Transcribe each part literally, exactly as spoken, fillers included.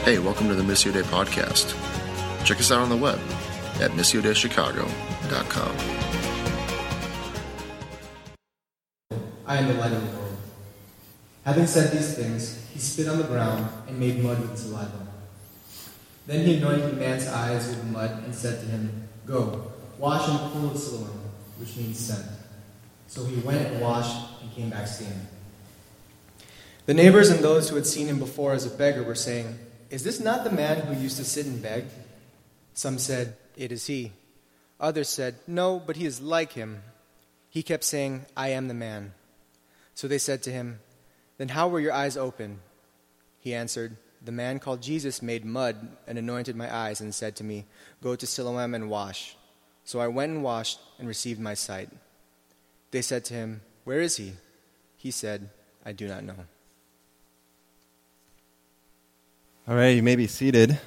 Hey, welcome to the Missio Day podcast. Check us out on the web at missio day chicago dot com. I am the light of the world. Having said these things, he spit on the ground and made mud with saliva. Then he anointed the man's eyes with mud and said to him, "Go, wash in the pool of Siloam," which means sent. So he went and washed and came back seeing. The neighbors and those who had seen him before as a beggar were saying, "Is this not the man who used to sit and beg?" Some said, "It is he." Others said, "No, but he is like him." He kept saying, "I am the man." So they said to him, "Then how were your eyes open?" He answered, "The man called Jesus made mud and anointed my eyes and said to me, 'Go to Siloam and wash.' So I went and washed and received my sight." They said to him, "Where is he?" He said, "I do not know." All right, you may be seated.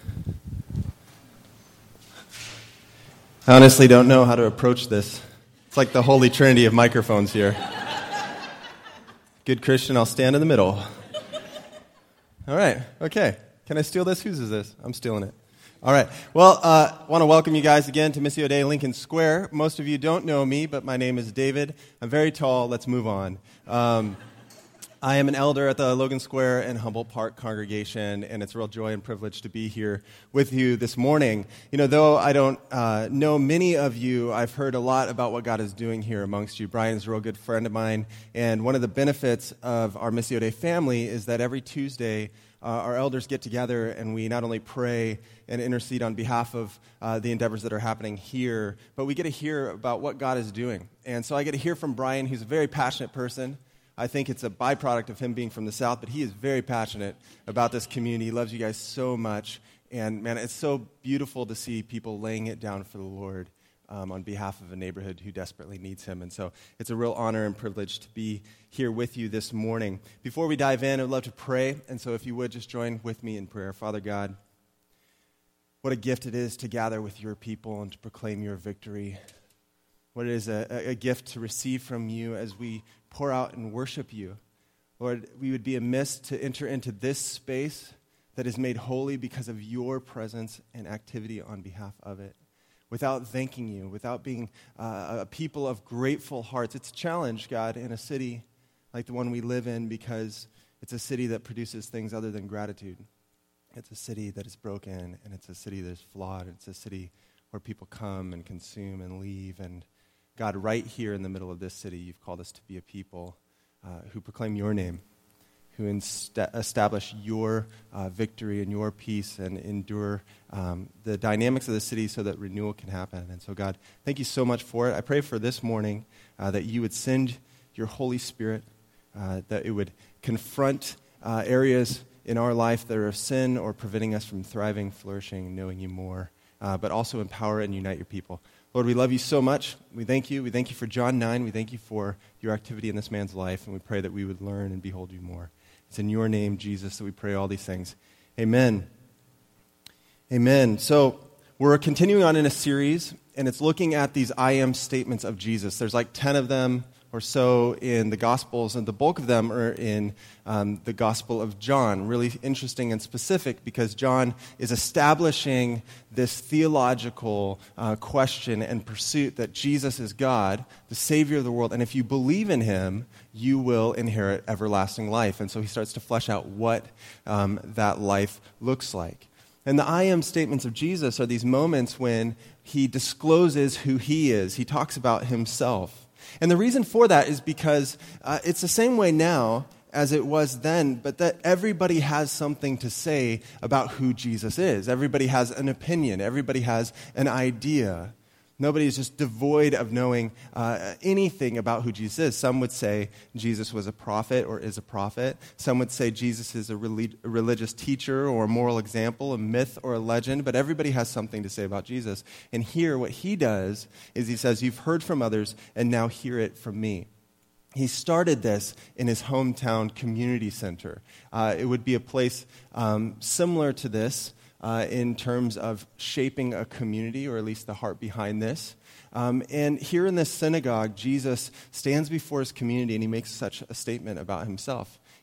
I honestly don't know how to approach this. It's like the holy trinity of microphones here. Good Christian, I'll stand in the middle. All right, okay. Can I steal this? Whose is this? I'm stealing it. All right. Well, I uh, want to welcome you guys again to Missio Day Lincoln Square. Most of you don't know me, but my name is David. I'm very tall. Let's move on. Um, I am an elder at the Logan Square and Humboldt Park congregation, and it's a real joy and privilege to be here with you this morning. You know, though I don't uh, know many of you, I've heard a lot about what God is doing here amongst you. Brian's a real good friend of mine, and one of the benefits of our Missio Day family is that every Tuesday, uh, our elders get together and we not only pray and intercede on behalf of uh, the endeavors that are happening here, but we get to hear about what God is doing. And so I get to hear from Brian, who's a very passionate person. I think it's a byproduct of him being from the South, but he is very passionate about this community. He loves you guys so much. And, man, it's so beautiful to see people laying it down for the Lord um, on behalf of a neighborhood who desperately needs him. And so it's a real honor and privilege to be here with you this morning. Before we dive in, I'd love to pray. And so if you would, just join with me in prayer. Father God, what a gift it is to gather with your people and to proclaim your victory. What it is a, a gift to receive from you as we pour out and worship you. Lord, we would be amiss to enter into this space that is made holy because of your presence and activity on behalf of it, without thanking you, without being uh, a people of grateful hearts. It's a challenge, God, in a city like the one we live in, because it's a city that produces things other than gratitude. It's a city that is broken, and it's a city that is flawed. It's a city where people come and consume and leave. And God, right here in the middle of this city, you've called us to be a people uh, who proclaim your name, who insta- establish your uh, victory and your peace and endure um, the dynamics of the city so that renewal can happen. And so, God, thank you so much for it. I pray for this morning uh, that you would send your Holy Spirit, uh, that it would confront uh, areas in our life that are of sin or preventing us from thriving, flourishing, knowing you more, uh, but also empower and unite your people. Lord, we love you so much. We thank you. We thank you for John nine. We thank you for your activity in this man's life, and we pray that we would learn and behold you more. It's in your name, Jesus, that we pray all these things. Amen. Amen. So we're continuing on in a series, and it's looking at these I am statements of Jesus. There's like ten of them or so in the Gospels, and the bulk of them are in um, the Gospel of John. Really interesting and specific because John is establishing this theological uh, question and pursuit that Jesus is God, the Savior of the world, and if you believe in him, you will inherit everlasting life. And so he starts to flesh out what um, that life looks like. And the I am statements of Jesus are these moments when he discloses who he is. He talks about himself. And the reason for that is because uh, it's the same way now as it was then, but that everybody has something to say about who Jesus is. Everybody has an opinion. Everybody has an idea. Nobody is just devoid of knowing uh, anything about who Jesus is. Some would say Jesus was a prophet or is a prophet. Some would say Jesus is a, relig- a religious teacher or a moral example, a myth or a legend. But everybody has something to say about Jesus. And here what he does is he says, you've heard from others and now hear it from me. He started this in his hometown community center. Uh, it would be a place um, similar to this, Uh, in terms of shaping a community, or at least the heart behind this. Um, and here in this synagogue, Jesus stands before his community and he makes such a statement about himself.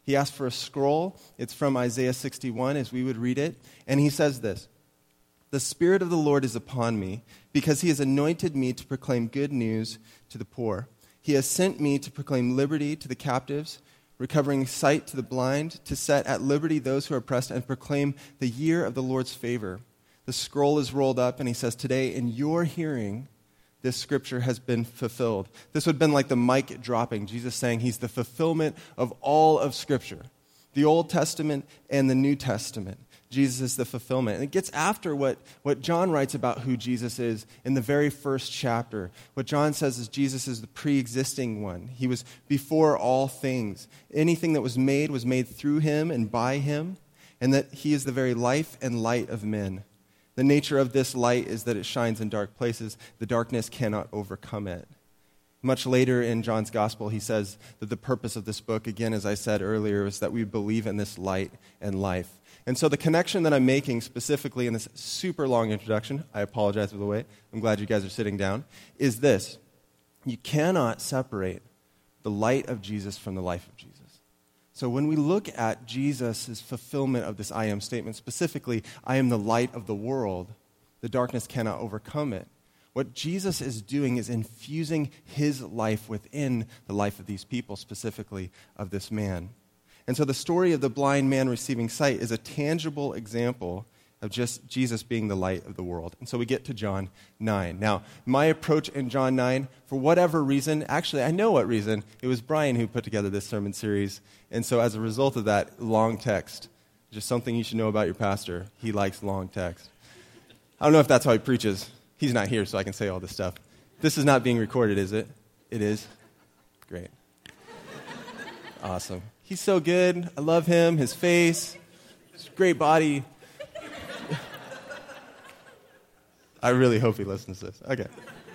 He asked for a scroll. It's from Isaiah sixty-one, as we would read it. And he says this, "The Spirit of the Lord is upon me, because he has anointed me to proclaim good news to the poor. He has sent me to proclaim liberty to the captives, recovering sight to the blind, to set at liberty those who are oppressed, and proclaim the year of the Lord's favor." The scroll is rolled up, and he says, "Today, in your hearing, this scripture has been fulfilled." This would have been like the mic dropping, Jesus saying he's the fulfillment of all of Scripture, the Old Testament and the New Testament. Jesus is the fulfillment. And it gets after what, what John writes about who Jesus is in the very first chapter. What John says is Jesus is the pre-existing one. He was before all things. Anything that was made was made through him and by him, and that he is the very life and light of men. The nature of this light is that it shines in dark places. The darkness cannot overcome it. Much later in John's gospel, he says that the purpose of this book, again, as I said earlier, is that we believe in this light and life. And so the connection that I'm making specifically in this super long introduction, I apologize for the wait, I'm glad you guys are sitting down, is this. You cannot separate the light of Jesus from the life of Jesus. So when we look at Jesus' fulfillment of this I am statement, specifically, I am the light of the world, the darkness cannot overcome it. What Jesus is doing is infusing his life within the life of these people, specifically of this man. And so the story of the blind man receiving sight is a tangible example of just Jesus being the light of the world. And so we get to John nine. Now, my approach in John nine, for whatever reason, actually, I know what reason, it was Brian who put together this sermon series. And so as a result of that, long text, just something you should know about your pastor. He likes long text. I don't know if that's how he preaches. He's not here, so I can say all this stuff. This is not being recorded, is it? It is? Great. Awesome. He's so good. I love him, his face, his great body. I really hope he listens to this. Okay.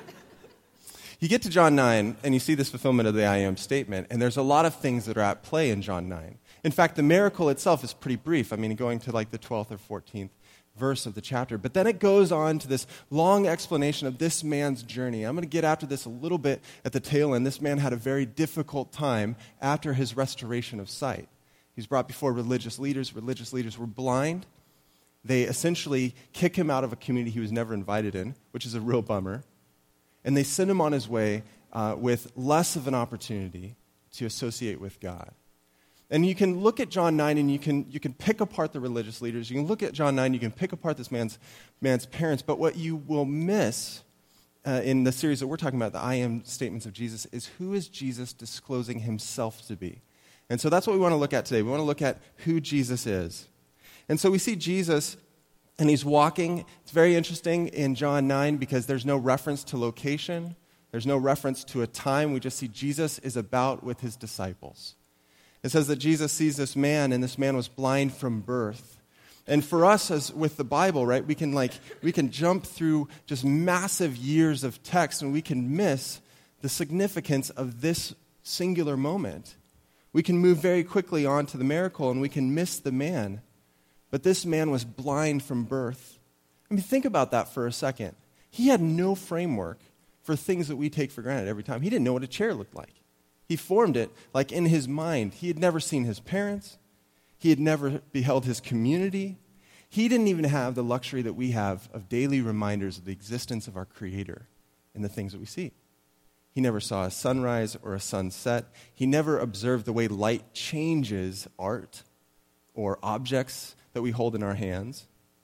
You get to John nine, and you see this fulfillment of the I am statement, and there's a lot of things that are at play in John nine. In fact, the miracle itself is pretty brief. I mean, going to like the twelfth or fourteenth verse of the chapter. But then it goes on to this long explanation of this man's journey. I'm going to get after this a little bit at the tail end. This man had a very difficult time after his restoration of sight. He was brought before religious leaders. Religious leaders were blind. They essentially kick him out of a community he was never invited in, which is a real bummer. And they send him on his way uh, with less of an opportunity to associate with God. And you can look at John nine and you can you can pick apart the religious leaders. You can look at John nine, you can pick apart this man's man's parents. But what you will miss uh, in the series that we're talking about, the I am statements of Jesus, is who is Jesus disclosing himself to be? And so that's what we want to look at today. We want to look at who Jesus is. And so we see Jesus, and he's walking. It's very interesting in John nine because there's no reference to location. There's no reference to a time. We just see Jesus is about with his disciples. It says that Jesus sees this man, and this man was blind from birth. And for us, as with the Bible, right, we can like we can jump through just massive years of text, and we can miss the significance of this singular moment. We can move very quickly on to the miracle, and we can miss the man. But this man was blind from birth. I mean, think about that for a second. He had no framework for things that we take for granted every time. He didn't know what a chair looked like. He formed it like in his mind. He had never seen his parents. He had never beheld his community. He didn't even have the luxury that we have of daily reminders of the existence of our Creator in the things that we see. He never saw a sunrise or a sunset. He never observed the way light changes art or objects that we hold in our hands.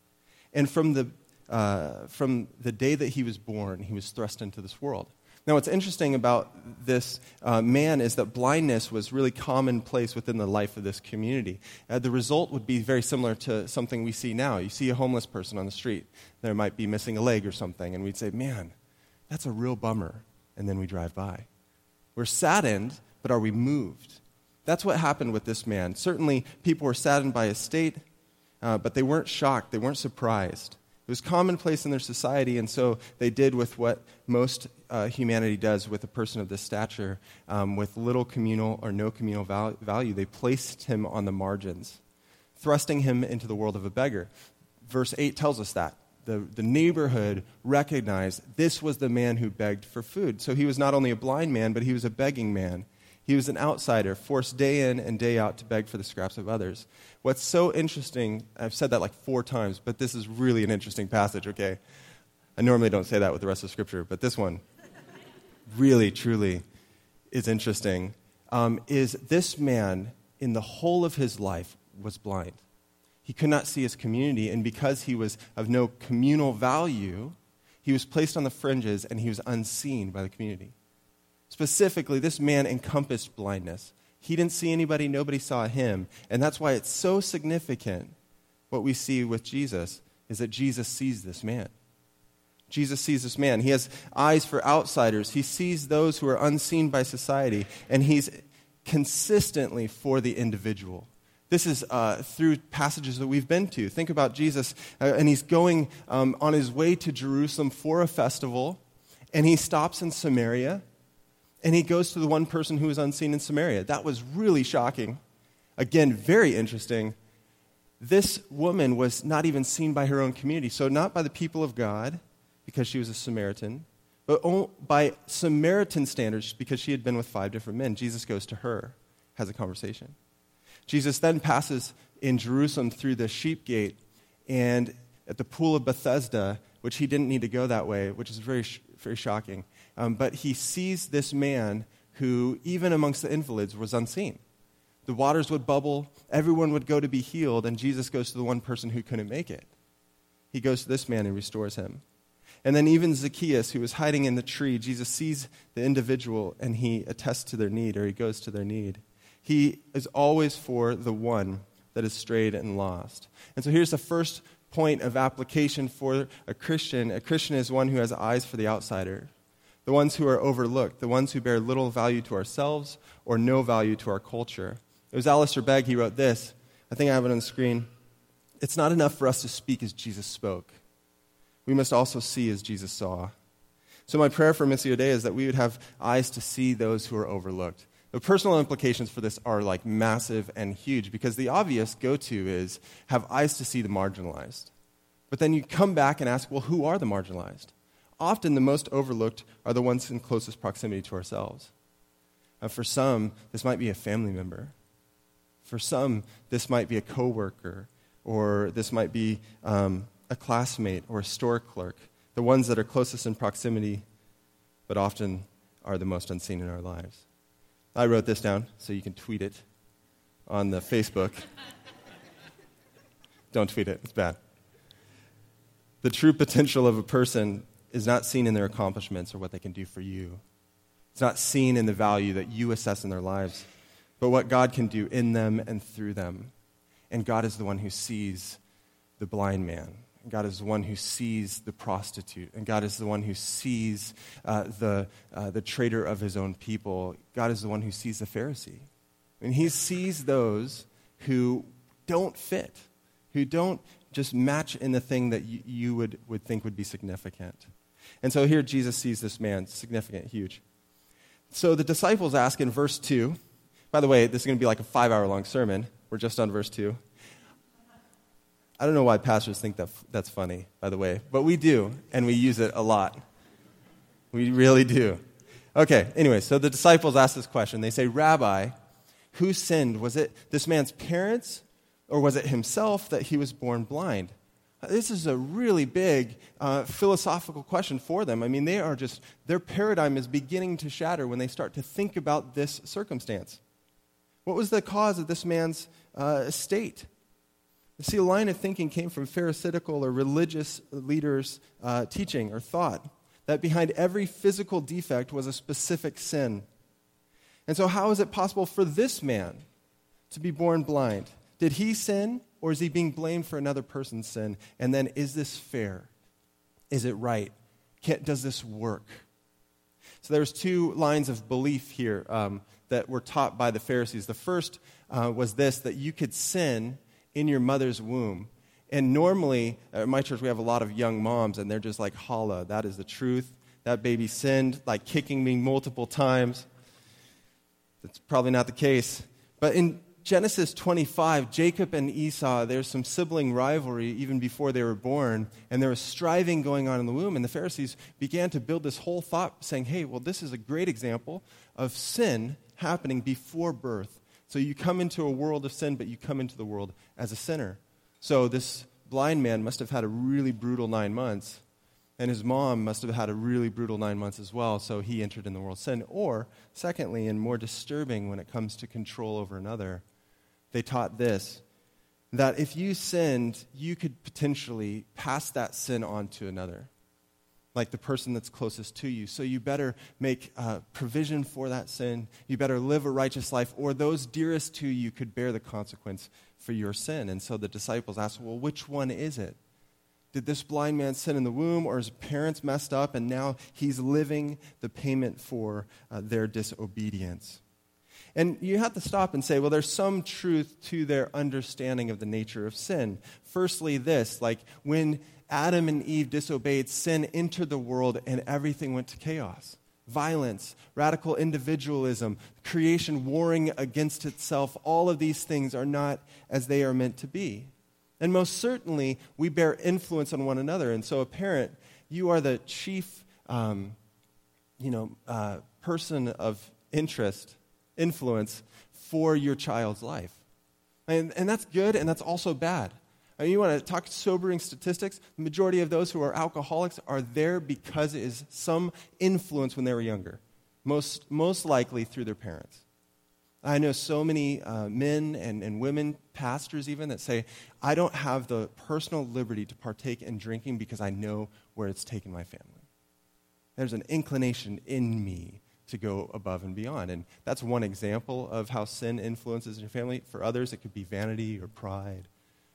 And from the, uh, from the day that he was born, he was thrust into this world. Now, what's interesting about this uh, man is that blindness was really commonplace within the life of this community. Uh, the result would be very similar to something we see now. You see a homeless person on the street. There might be missing a leg or something, and we'd say, man, that's a real bummer. And then we drive by. We're saddened, but are we moved? That's what happened with this man. Certainly, people were saddened by his state, uh, but they weren't shocked. They weren't surprised. It was commonplace in their society, and so they did with what most uh, humanity does with a person of this stature, um, with little communal or no communal val- value. They placed him on the margins, thrusting him into the world of a beggar. Verse eight tells us that. The, the neighborhood recognized this was the man who begged for food. So he was not only a blind man, but he was a begging man. He was an outsider, forced day in and day out to beg for the scraps of others. What's so interesting, I've said that like four times, but this is really an interesting passage, okay? I normally don't say that with the rest of Scripture, but this one really, truly is interesting, um, is this man, in the whole of his life, was blind. He could not see his community, and because he was of no communal value, he was placed on the fringes and he was unseen by the community. Specifically, this man encompassed blindness. He didn't see anybody, nobody saw him, and that's why it's so significant what we see with Jesus, is that Jesus sees this man. Jesus sees this man. He has eyes for outsiders. He sees those who are unseen by society, and he's consistently for the individual. This is uh, through passages that we've been to. Think about Jesus, uh, and he's going um, on his way to Jerusalem for a festival, and he stops in Samaria, and he goes to the one person who was unseen in Samaria. That was really shocking. Again, very interesting. This woman was not even seen by her own community, so not by the people of God, because she was a Samaritan, but by Samaritan standards, because she had been with five different men. Jesus goes to her, has a conversation. Jesus then passes in Jerusalem through the sheep gate and at the pool of Bethesda, which he didn't need to go that way, which is very, very shocking. Um, but he sees this man who, even amongst the invalids, was unseen. The waters would bubble, everyone would go to be healed, and Jesus goes to the one person who couldn't make it. He goes to this man and restores him. And then even Zacchaeus, who was hiding in the tree, Jesus sees the individual and he attests to their need, or he goes to their need. He is always for the one that is strayed and lost. And so here's the first point of application for a Christian. A Christian is one who has eyes for the outsider, the ones who are overlooked, the ones who bear little value to ourselves or no value to our culture. It was Alistair Begg, he wrote this. I think I have it on the screen. It's not enough for us to speak as Jesus spoke. We must also see as Jesus saw. So my prayer for Missio Dei is that we would have eyes to see those who are overlooked. The personal implications for this are like massive and huge, because the obvious go-to is have eyes to see the marginalized. But then you come back and ask, well, who are the marginalized? Often the most overlooked are the ones in closest proximity to ourselves. Uh, for some, this might be a family member. For some, this might be a coworker, or this might be um, a classmate or a store clerk, the ones that are closest in proximity, but often are the most unseen in our lives. I wrote this down so you can tweet it on the Facebook. Don't tweet it, it's bad. The true potential of a person is not seen in their accomplishments or what they can do for you. It's not seen in the value that you assess in their lives, but what God can do in them and through them. And God is the one who sees the blind man. And God is the one who sees the prostitute. And God is the one who sees uh, the, uh, the traitor of his own people. God is the one who sees the Pharisee. And he sees those who don't fit, who don't just match in the thing that you, you would, would think would be significant. And so here Jesus sees this man, significant, huge. So the disciples ask in verse two, by the way, this is going to be like a five-hour-long sermon. We're just on verse two. I don't know why pastors think that that's funny, by the way, but we do, and we use it a lot. We really do. Okay, anyway, so the disciples ask this question. They say, Rabbi, who sinned? Was it this man's parents, or was it himself that he was born blind? This is a really big uh, philosophical question for them. I mean, they are just, their paradigm is beginning to shatter when they start to think about this circumstance. What was the cause of this man's uh, state? You see, a line of thinking came from Pharisaical or religious leaders' uh, teaching or thought that behind every physical defect was a specific sin. And so how is it possible for this man to be born blind? Did he sin, or is he being blamed for another person's sin? And then, is this fair? Is it right? Can, does this work? So there's two lines of belief here um, that were taught by the Pharisees. The first uh, was this, that you could sin in your mother's womb. And normally, at my church, we have a lot of young moms, and they're just like, holla, that is the truth. That baby sinned, like kicking me multiple times. That's probably not the case. But in Genesis twenty-five, Jacob and Esau, there's some sibling rivalry even before they were born, and there was striving going on in the womb, and the Pharisees began to build this whole thought saying, hey, well, this is a great example of sin happening before birth. So you come into a world of sin, but you come into the world as a sinner. So this blind man must have had a really brutal nine months, and his mom must have had a really brutal nine months as well, so he entered in the world of sin. Or, secondly, and more disturbing when it comes to control over another, they taught this, that if you sinned, you could potentially pass that sin on to another, like the person that's closest to you. So you better make uh, provision for that sin. You better live a righteous life, or those dearest to you could bear the consequence for your sin. And so the disciples asked, well, which one is it? Did this blind man sin in the womb, or his parents messed up, and now he's living the payment for uh, their disobedience? And you have to stop and say, well, there's some truth to their understanding of the nature of sin. Firstly, this, like when Adam and Eve disobeyed, sin entered the world and everything went to chaos. Violence, radical individualism, creation warring against itself, all of these things are not as they are meant to be. And most certainly, we bear influence on one another. And so a parent, you are the chief um, you know, uh, person of interest, influence for your child's life. And, and that's good, and that's also bad. I mean, you want to talk sobering statistics? The majority of those who are alcoholics are there because it is some influence when they were younger, most, most likely through their parents. I know so many uh, men and, and women, pastors even, that say, I don't have the personal liberty to partake in drinking because I know where it's taken my family. There's an inclination in me to go above and beyond. And that's one example of how sin influences your family. For others, it could be vanity or pride,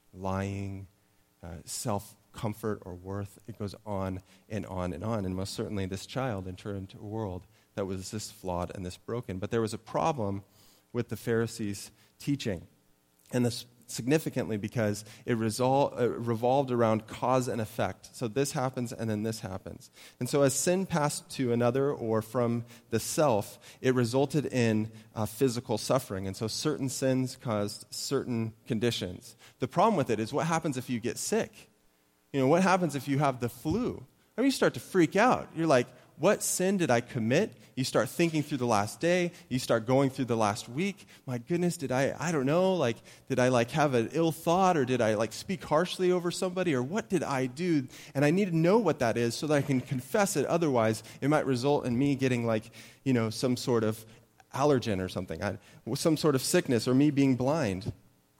lying, uh, self-comfort or worth. It goes on and on and on. And most certainly this child entered into a world that was this flawed and this broken. But there was a problem with the Pharisees' teaching. And this significantly because it resol- uh, revolved around cause and effect. So this happens and then this happens. And so as sin passed to another or from the self, it resulted in uh, physical suffering. And so certain sins caused certain conditions. The problem with it is what happens if you get sick? You know, what happens if you have the flu? I mean, you start to freak out. You're like, what sin did I commit? You start thinking through the last day. You start going through the last week. My goodness, did I, I don't know, like, did I like have an ill thought, or did I like speak harshly over somebody, or what did I do? And I need to know what that is so that I can confess it. Otherwise, it might result in me getting like, you know, some sort of allergen or something, I, some sort of sickness, or me being blind.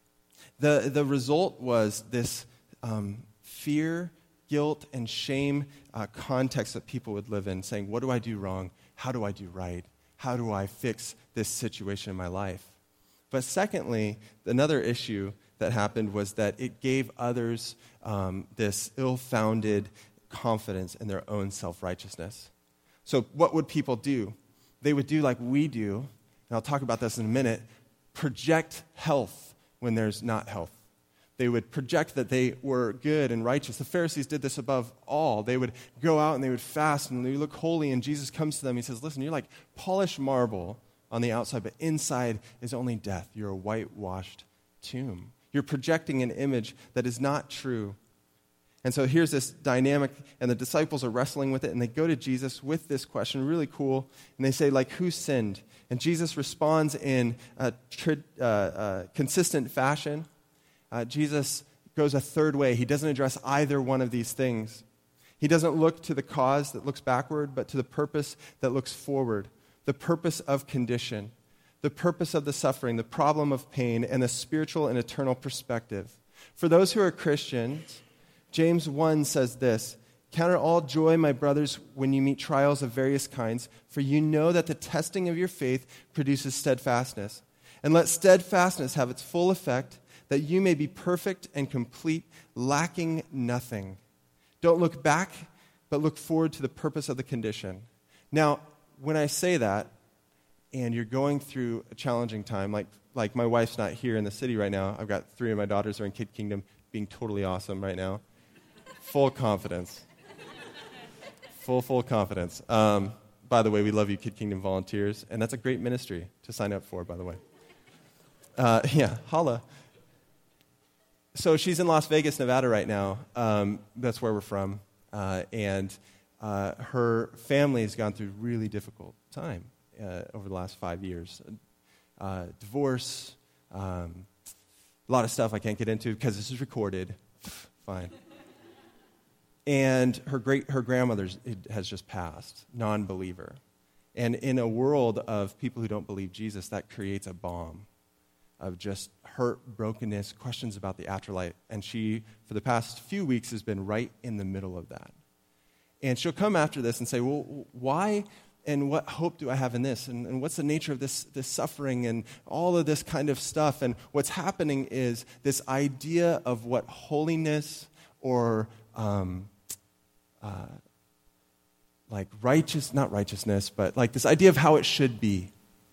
The, the result was this um, fear, guilt, and shame uh, context that people would live in, saying, what do I do wrong? How do I do right? How do I fix this situation in my life? But secondly, another issue that happened was that it gave others um, this ill-founded confidence in their own self-righteousness. So what would people do? They would do like we do, and I'll talk about this in a minute, project health when there's not health. They would project that they were good and righteous. The Pharisees did this above all. They would go out and they would fast and they would look holy, and Jesus comes to them. He says, listen, you're like polished marble on the outside, but inside is only death. You're a whitewashed tomb. You're projecting an image that is not true. And so here's this dynamic, and the disciples are wrestling with it, and they go to Jesus with this question, really cool, and they say, like, who sinned? And Jesus responds in a tri- uh, uh, consistent fashion. Uh, Jesus goes a third way. He doesn't address either one of these things. He doesn't look to the cause that looks backward, but to the purpose that looks forward, the purpose of condition, the purpose of the suffering, the problem of pain, and the spiritual and eternal perspective. For those who are Christians, James one says this, count it all joy, my brothers, when you meet trials of various kinds, for you know that the testing of your faith produces steadfastness. And let steadfastness have its full effect, that you may be perfect and complete, lacking nothing. Don't look back, but look forward to the purpose of the condition. Now, when I say that, and you're going through a challenging time, like, like my wife's not here in the city right now. I've got three of my daughters are in Kid Kingdom, being totally awesome right now. Full confidence. Full, full confidence. Um, by the way, we love you, Kid Kingdom volunteers, and that's a great ministry to sign up for, by the way. Uh, yeah, holla. So she's in Las Vegas, Nevada right now. Um, that's where we're from. Uh, and uh, her family has gone through a really difficult time. uh, over the last five years. Uh, divorce, um, a lot of stuff I can't get into because this is recorded. Fine. And her great her grandmother has just passed, non-believer. And in a world of people who don't believe Jesus, that creates a bomb of just hurt, brokenness, questions about the afterlife. And she, for the past few weeks, has been right in the middle of that. And she'll come after this and say, well, why and what hope do I have in this? And, and what's the nature of this, this suffering and all of this kind of stuff? And what's happening is this idea of what holiness or um, uh, like righteous, not righteousness, but like this idea of how it should be.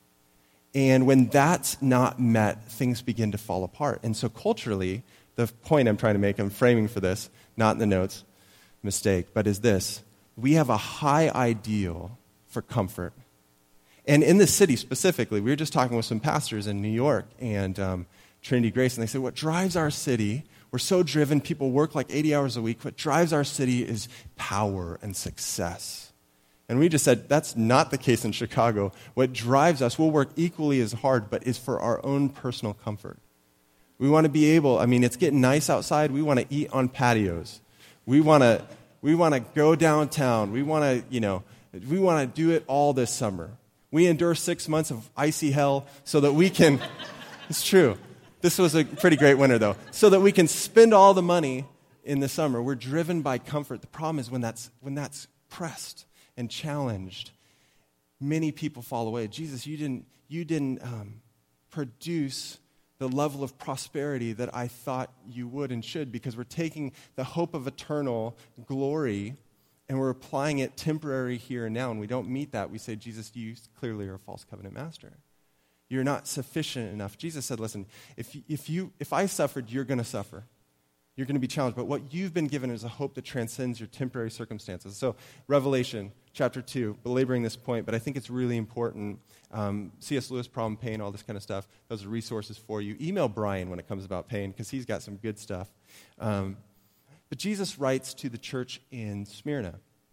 And when that's not met, things begin to fall apart. And so culturally, the point I'm trying to make, I'm framing for this, not in the notes, mistake, but is this. We have a high ideal for comfort. And in the city specifically, we were just talking with some pastors in New York and um, Trinity Grace, and they said, what drives our city, we're so driven, people work like eighty hours a week, what drives our city is power and success. And we just said, that's not the case in Chicago. What drives us, we'll work equally as hard, but is for our own personal comfort. We want to be able, I mean, it's getting nice outside, we want to eat on patios. We want to we want to go downtown. We want to, you know, we want to do it all this summer. We endure six months of icy hell so that we can, it's true. This was a pretty great winter, though. So that we can spend all the money in the summer. We're driven by comfort. The problem is when that's when that's pressed and challenged, many people fall away. Jesus, you didn't you didn't um, produce the level of prosperity that I thought you would and should, because we're taking the hope of eternal glory and we're applying it temporary here and now, and we don't meet that. We say, Jesus, you clearly are a false covenant master. You're not sufficient enough. Jesus said, listen, if you, if you if I suffered, you're going to suffer. You're going to be challenged. But what you've been given is a hope that transcends your temporary circumstances. So Revelation chapter two, belaboring this point, but I think it's really important. Um, C S Lewis, Problem Pain, all this kind of stuff. Those are resources for you. Email Brian when it comes about pain, because he's got some good stuff. Um, but Jesus writes to the church in Smyrna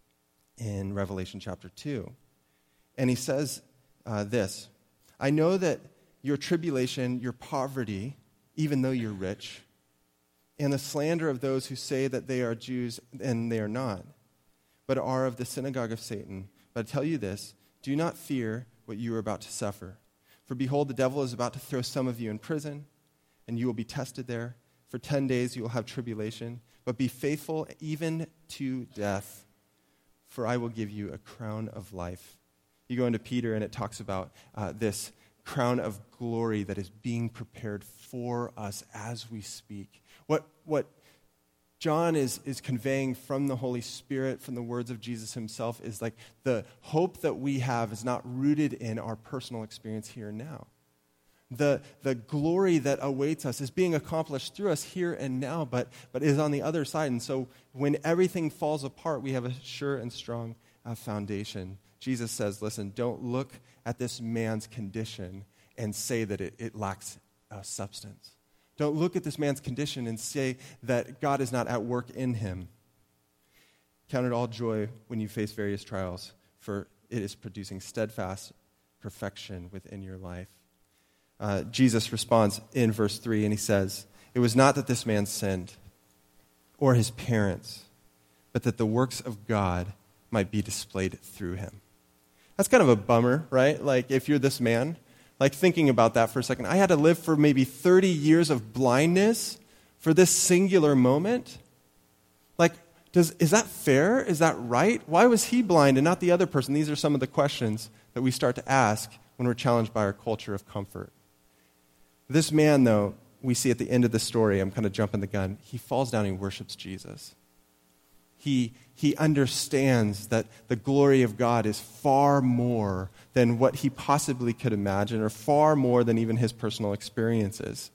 in Revelation chapter two. And he says uh, this, I know that your tribulation, your poverty, even though you're rich, and the slander of those who say that they are Jews and they are not, but are of the synagogue of Satan. But I tell you this, do not fear what you are about to suffer. For behold, the devil is about to throw some of you in prison, and you will be tested there. For ten days you will have tribulation, but be faithful even to death, for I will give you a crown of life. You go into Peter, and it talks about uh, this crown of glory that is being prepared for us as we speak. What what John is, is conveying from the Holy Spirit, from the words of Jesus himself, is like the hope that we have is not rooted in our personal experience here and now. The, the glory that awaits us is being accomplished through us here and now, but, but is on the other side. And so when everything falls apart, we have a sure and strong uh, foundation. Jesus says, listen, don't look at this man's condition and say that it, it lacks uh, substance. Don't look at this man's condition and say that God is not at work in him. Count it all joy when you face various trials, for it is producing steadfast perfection within your life. Uh, Jesus responds in verse three, and he says, it was not that this man sinned or his parents, but that the works of God might be displayed through him. That's kind of a bummer, right? Like, if you're this man, like thinking about that for a second. I had to live for maybe thirty years of blindness for this singular moment. Like, does is that fair? Is that right? Why was he blind and not the other person? These are some of the questions that we start to ask when we're challenged by our culture of comfort. This man, though, we see at the end of the story, I'm kind of jumping the gun, he falls down and worships Jesus. He, he understands that the glory of God is far more than what he possibly could imagine, or far more than even his personal experiences.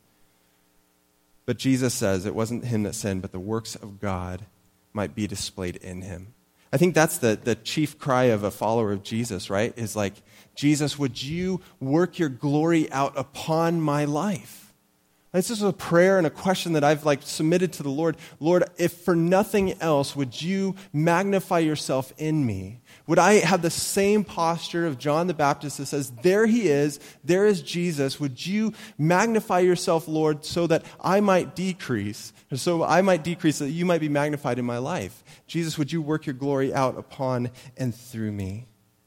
But Jesus says it wasn't him that sinned, but the works of God might be displayed in him. I think that's the, the chief cry of a follower of Jesus, right? Is like, Jesus, would you work your glory out upon my life? This is a prayer and a question that I've like submitted to the Lord. Lord, if for nothing else, would you magnify yourself in me? Would I have the same posture of John the Baptist that says, there he is, there is Jesus. Would you magnify yourself, Lord, so that I might decrease, or so I might decrease, so that you might be magnified in my life? Jesus, would you work your glory out upon and through me?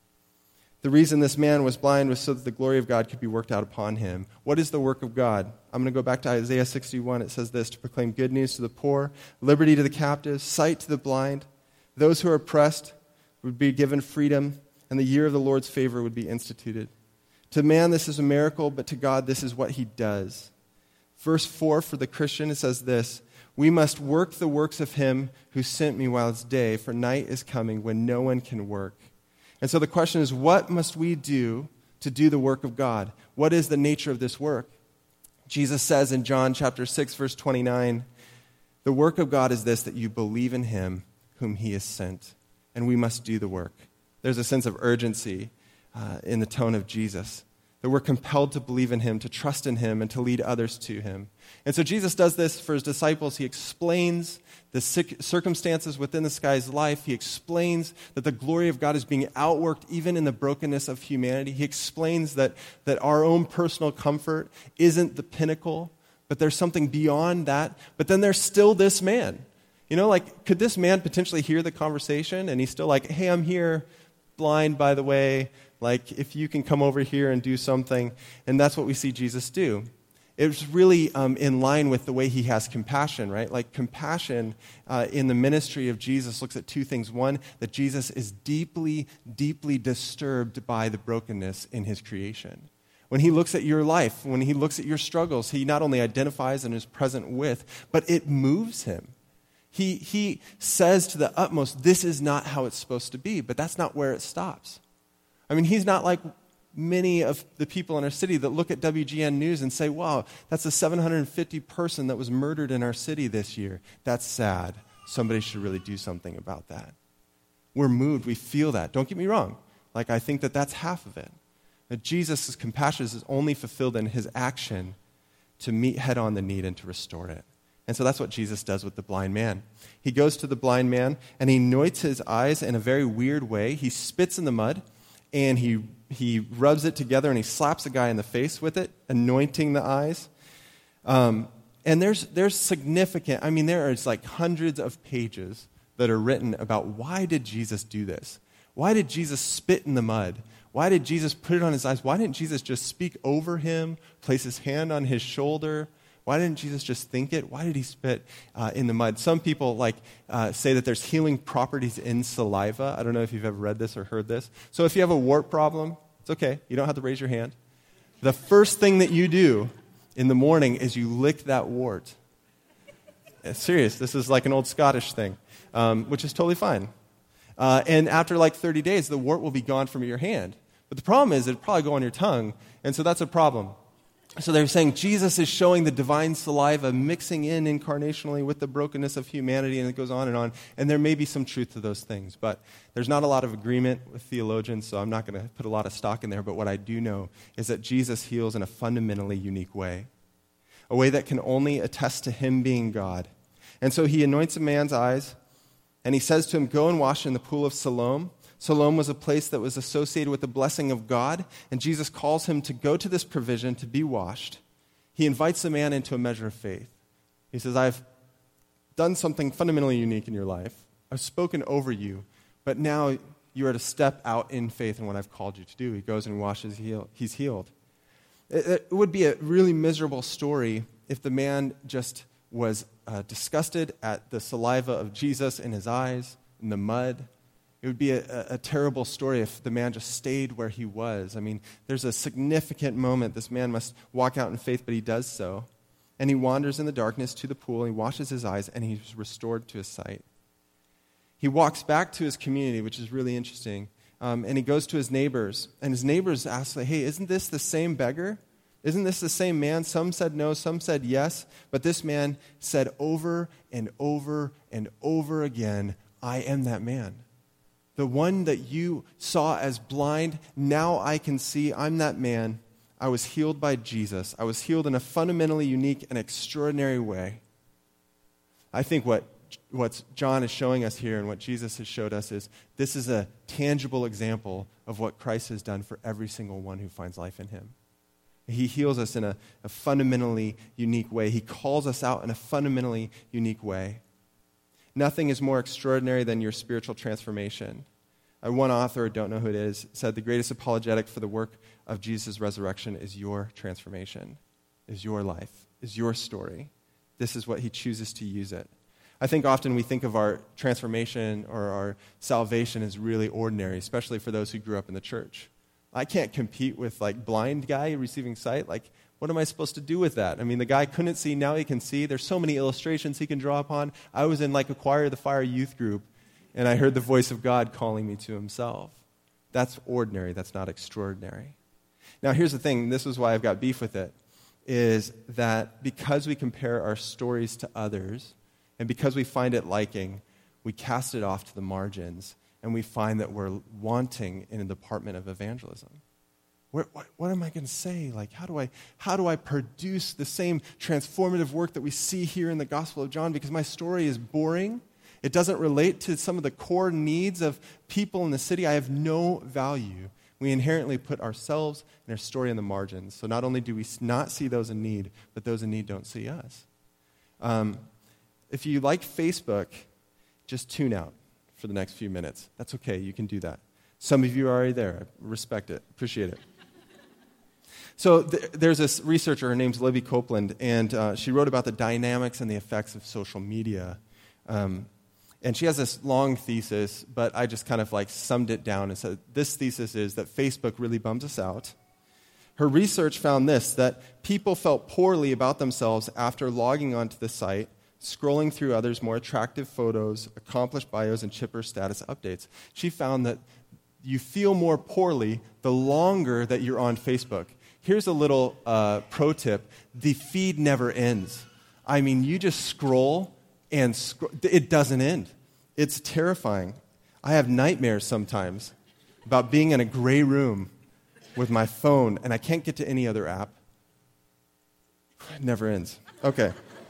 The reason this man was blind was so that the glory of God could be worked out upon him. What is the work of God? I'm going to go back to Isaiah sixty-one. It says this, to proclaim good news to the poor, liberty to the captives, sight to the blind. Those who are oppressed would be given freedom, and the year of the Lord's favor would be instituted. To man, this is a miracle, but to God, this is what he does. Verse four for the Christian, it says this, we must work the works of him who sent me while it's day, for night is coming when no one can work. And so the question is, what must we do to do the work of God? What is the nature of this work? Jesus says in John chapter six, verse twenty-nine, the work of God is this, that you believe in him whom he has sent. And we must do the work. There's a sense of urgency uh, in the tone of Jesus, that we're compelled to believe in him, to trust in him, and to lead others to him. And so Jesus does this for his disciples. He explains the circumstances within this guy's life. He explains that the glory of God is being outworked even in the brokenness of humanity. He explains that, that our own personal comfort isn't the pinnacle, but there's something beyond that. But then there's still this man. You know, like, could this man potentially hear the conversation? And he's still like, hey, I'm here, blind, by the way. Like, if you can come over here and do something. And that's what we see Jesus do. It's really um, in line with the way he has compassion, right? Like compassion uh, in the ministry of Jesus looks at two things. One, that Jesus is deeply, deeply disturbed by the brokenness in his creation. When he looks at your life, when he looks at your struggles, he not only identifies and is present with, but it moves him. He, he says to the utmost, this is not how it's supposed to be, but that's not where it stops. I mean, he's not like many of the people in our city that look at W G N News and say, wow, that's a seven hundred fifty person that was murdered in our city this year. That's sad. Somebody should really do something about that. We're moved. We feel that. Don't get me wrong. Like, I think that that's half of it. That Jesus' compassion is only fulfilled in his action to meet head on the need and to restore it. And so that's what Jesus does with the blind man. He goes to the blind man and he anoints his eyes in a very weird way. He spits in the mud and he He rubs it together and he slaps a guy in the face with it, anointing the eyes. Um, and there's there's significant, I mean, there is like hundreds of pages that are written about why did Jesus do this? Why did Jesus spit in the mud? Why did Jesus put it on his eyes? Why didn't Jesus just speak over him, place his hand on his shoulder? Why didn't Jesus just think it? Why did he spit uh, in the mud? Some people like uh, say that there's healing properties in saliva. I don't know if you've ever read this or heard this. So if you have a wart problem, it's okay. You don't have to raise your hand. The first thing that you do in the morning is you lick that wart. It's serious. This is like an old Scottish thing, um, which is totally fine. Uh, and after like thirty days, the wart will be gone from your hand. But the problem is it'll probably go on your tongue, and so that's a problem. So they're saying Jesus is showing the divine saliva mixing in incarnationally with the brokenness of humanity, and it goes on and on. And there may be some truth to those things, but there's not a lot of agreement with theologians, so I'm not going to put a lot of stock in there. But what I do know is that Jesus heals in a fundamentally unique way, a way that can only attest to him being God. And so he anoints a man's eyes, and he says to him, go and wash in the pool of Siloam. Siloam was a place that was associated with the blessing of God, and Jesus calls him to go to this provision to be washed. He invites the man into a measure of faith. He says, I've done something fundamentally unique in your life. I've spoken over you, but now you are to step out in faith in what I've called you to do. He goes and washes, he's healed. It would be a really miserable story if the man just was uh, disgusted at the saliva of Jesus in his eyes, in the mud. It would be a, a terrible story if the man just stayed where he was. I mean, there's a significant moment. This man must walk out in faith, but he does so. And he wanders in the darkness to the pool, and he washes his eyes, and he's restored to his sight. He walks back to his community, which is really interesting, um, and he goes to his neighbors. And his neighbors ask, hey, isn't this the same beggar? Isn't this the same man? Some said no, some said yes. But this man said over and over and over again, I am that man. The one that you saw as blind, now I can see. I'm that man. I was healed by Jesus. I was healed in a fundamentally unique and extraordinary way. I think what what John is showing us here and what Jesus has showed us is this is a tangible example of what Christ has done for every single one who finds life in him. He heals us in a, a fundamentally unique way. He calls us out in a fundamentally unique way. Nothing is more extraordinary than your spiritual transformation. Uh, one author, don't know who it is, said the greatest apologetic for the work of Jesus' resurrection is your transformation, is your life, is your story. This is what he chooses to use it. I think often we think of our transformation or our salvation as really ordinary, especially for those who grew up in the church. I can't compete with, like, blind guy receiving sight. Like, what am I supposed to do with that? I mean, the guy couldn't see, now he can see. There's so many illustrations he can draw upon. I was in, like, a Choir of the Fire youth group, and I heard the voice of God calling me to himself. That's ordinary. That's not extraordinary. Now, here's the thing. This is why I've got beef with it, is that because we compare our stories to others, and because we find it liking, we cast it off to the margins, and we find that we're wanting in the department of evangelism. Where, what, what am I going to say? Like, how do I how do I produce the same transformative work that we see here in the Gospel of John? Because my story is boring. It doesn't relate to some of the core needs of people in the city. I have no value. We inherently put ourselves and our story in the margins. So not only do we not see those in need, but those in need don't see us. Um, if you like Facebook, just tune out for the next few minutes. That's okay. You can do that. Some of you are already there. I respect it. Appreciate it. So th- there's this researcher, her name's Libby Copeland, and uh, she wrote about the dynamics and the effects of social media. Um, and she has this long thesis, but I just kind of like summed it down and said, this thesis is that Facebook really bums us out. Her research found this, that people felt poorly about themselves after logging onto the site, scrolling through others' more attractive photos, accomplished bios, and chipper status updates. She found that you feel more poorly the longer that you're on Facebook. Here's a little uh, pro tip. The feed never ends. I mean, you just scroll, and sc- it doesn't end. It's terrifying. I have nightmares sometimes about being in a gray room with my phone, and I can't get to any other app. It never ends. Okay.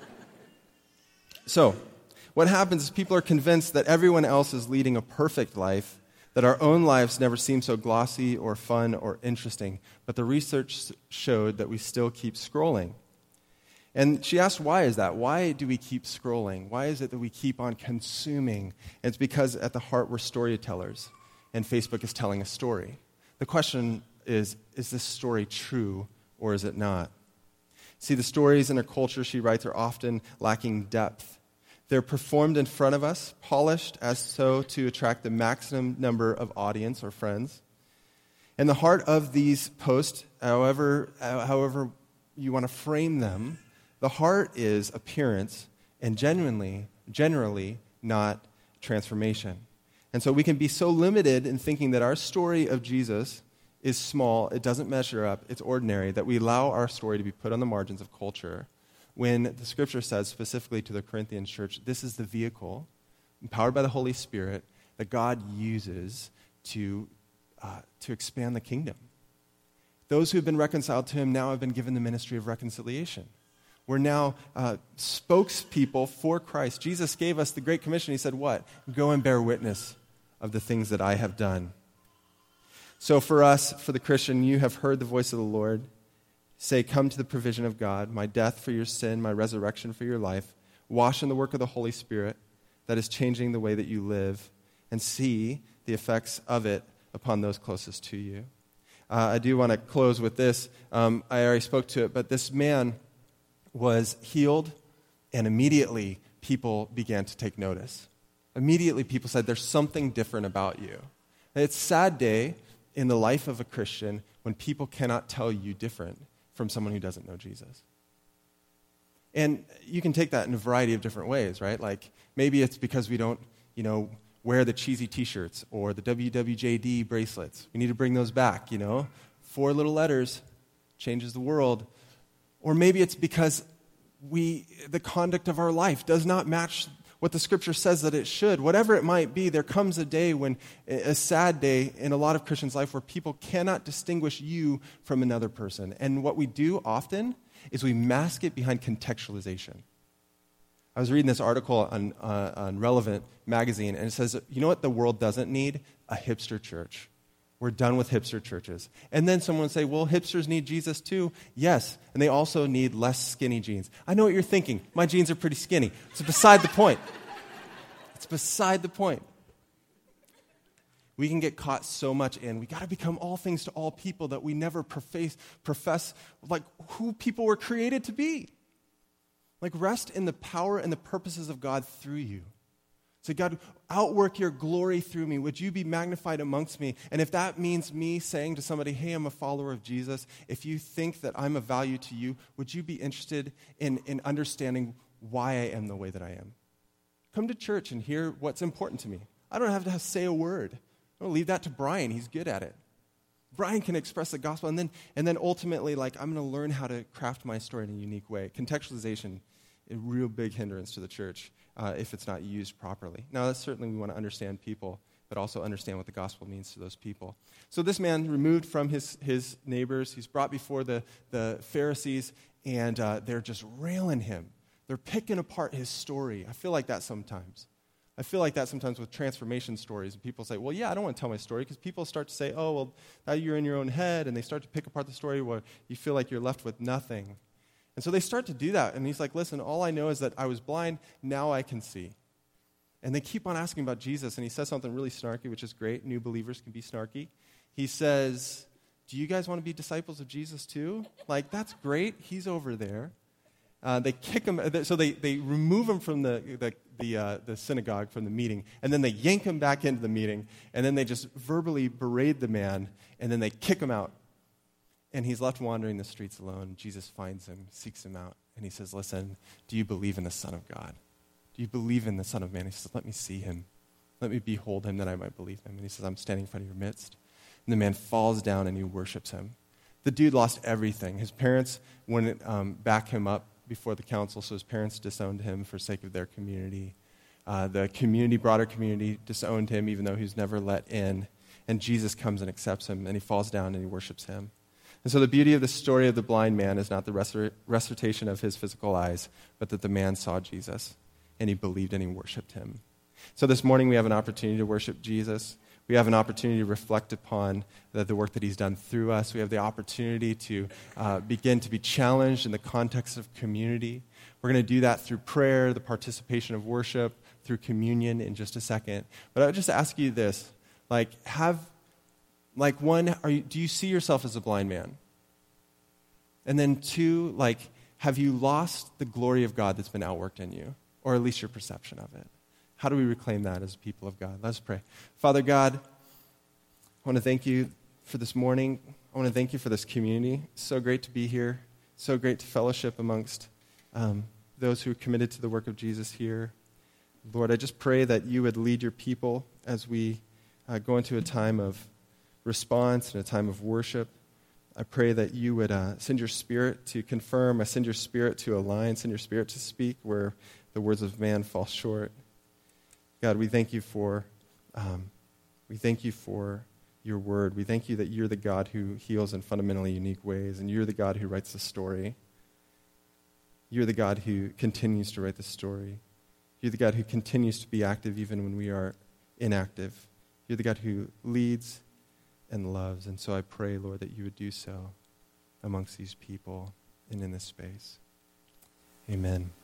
So, what happens is people are convinced that everyone else is leading a perfect life, that our own lives never seem so glossy or fun or interesting. But the research showed that we still keep scrolling. And she asked, why is that? Why do we keep scrolling? Why is it that we keep on consuming? And it's because at the heart we're storytellers, and Facebook is telling a story. The question is, is this story true or is it not? See, the stories in her culture, she writes, are often lacking depth. They're performed in front of us, polished as so to attract the maximum number of audience or friends. And the heart of these posts, however, however you want to frame them, the heart is appearance and genuinely, generally not transformation. And so we can be so limited in thinking that our story of Jesus is small, it doesn't measure up, it's ordinary, that we allow our story to be put on the margins of culture, when the Scripture says specifically to the Corinthian church, this is the vehicle, empowered by the Holy Spirit, that God uses to, uh, to expand the kingdom. Those who have been reconciled to him now have been given the ministry of reconciliation. We're now uh, spokespeople for Christ. Jesus gave us the Great Commission. He said, what? Go and bear witness of the things that I have done. So for us, for the Christian, you have heard the voice of the Lord say, come to the provision of God, my death for your sin, my resurrection for your life, wash in the work of the Holy Spirit that is changing the way that you live, and see the effects of it upon those closest to you. Uh, I do want to close with this. Um, I already spoke to it, but this man was healed, and immediately people began to take notice. Immediately people said, there's something different about you. It's a sad day in the life of a Christian when people cannot tell you different from someone who doesn't know Jesus. And you can take that in a variety of different ways, right? Like maybe it's because we don't, you know, wear the cheesy t-shirts or the W W J D bracelets. We need to bring those back, you know. Four little letters changes the world. Or maybe it's because we, the conduct of our life does not match what the Scripture says that it should. Whatever it might be, there comes a day when, a sad day in a lot of Christians' life where people cannot distinguish you from another person. And what we do often is we mask it behind contextualization. I was reading this article on, uh, on Relevant magazine, and it says, you know what the world doesn't need? A hipster church. We're done with hipster churches. And then someone would say, well, hipsters need Jesus too. Yes, and they also need less skinny jeans. I know what you're thinking. My jeans are pretty skinny. It's beside the point. It's beside the point. We can get caught so much in, we got to become all things to all people that we never profess, profess like who people were created to be. Like, rest in the power and the purposes of God through you. So, God, outwork your glory through me. Would you be magnified amongst me? And if that means me saying to somebody, hey, I'm a follower of Jesus, if you think that I'm of value to you, would you be interested in, in understanding why I am the way that I am? Come to church and hear what's important to me. I don't have to have, say a word. I'll leave that to Brian. He's good at it. Brian can express the gospel, and then and then ultimately, like, I'm going to learn how to craft my story in a unique way. Contextualization, a real big hindrance to the church uh, if it's not used properly. Now, that's certainly we want to understand people, but also understand what the gospel means to those people. So this man, removed from his, his neighbors, he's brought before the, the Pharisees, and uh, they're just railing him. They're picking apart his story. I feel like that sometimes. I feel like that sometimes with transformation stories. And people say, well, yeah, I don't want to tell my story, because people start to say, oh, well, now you're in your own head, and they start to pick apart the story where you feel like you're left with nothing. And so they start to do that, and he's like, listen, all I know is that I was blind, now I can see. And they keep on asking about Jesus, and he says something really snarky, which is great. New believers can be snarky. He says, do you guys want to be disciples of Jesus too? Like, that's great. He's over there. Uh, they kick him, so they, they remove him from the the the, uh, the synagogue, from the meeting, and then they yank him back into the meeting, and then they just verbally berate the man, and then they kick him out. And he's left wandering the streets alone. Jesus finds him, seeks him out, and he says, listen, do you believe in the Son of God? Do you believe in the Son of Man? He says, let me see him. Let me behold him that I might believe him. And he says, I'm standing in front of your midst. And the man falls down and he worships him. The dude lost everything. His parents wouldn't um, back him up before the council, so his parents disowned him for sake of their community. Uh, the community, broader community, disowned him even though he was never let in. And Jesus comes and accepts him, and he falls down and he worships him. And so the beauty of the story of the blind man is not the resur- restoration of his physical eyes, but that the man saw Jesus, and he believed and he worshipped him. So this morning we have an opportunity to worship Jesus. We have an opportunity to reflect upon the, the work that he's done through us. We have the opportunity to uh, begin to be challenged in the context of community. We're going to do that through prayer, the participation of worship, through communion in just a second. But I would just ask you this, like, have, like, one, are you, do you see yourself as a blind man? And then two, like, have you lost the glory of God that's been outworked in you, or at least your perception of it? How do we reclaim that as people of God? Let's pray. Father God, I want to thank you for this morning. I want to thank you for this community. It's so great to be here. So great to fellowship amongst um, those who are committed to the work of Jesus here. Lord, I just pray that you would lead your people as we uh, go into a time of response and a time of worship. I pray that you would uh, send your Spirit to confirm. I send your Spirit to align. Send your Spirit to speak where the words of man fall short. God, we thank you for um, we thank you for your word. We thank you that you're the God who heals in fundamentally unique ways, and you're the God who writes the story. You're the God who continues to write the story. You're the God who continues to be active even when we are inactive. You're the God who leads and loves. And so I pray, Lord, that you would do so amongst these people and in this space. Amen.